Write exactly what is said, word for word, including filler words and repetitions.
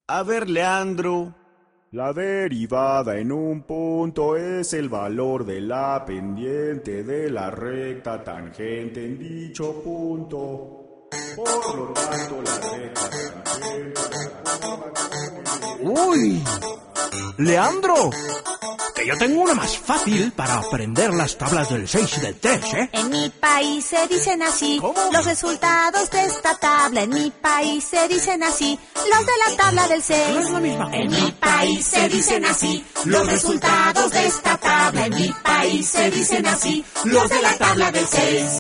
A ver, Leandro. La derivada en un punto es el valor de la pendiente de la recta tangente en dicho punto. Por lo tanto, la recta tangente... ¡Uy! ¡Leandro! Que yo tengo una más fácil para aprender las tablas del seis y del tres, ¿eh? En mi país se dicen así. ¿Cómo? Los resultados de esta tabla. En mi país se dicen así. Los de la tabla del seis. No es la misma. En mi país se dicen así. Los resultados de esta tabla. En mi país se dicen así. Los de la tabla del seis.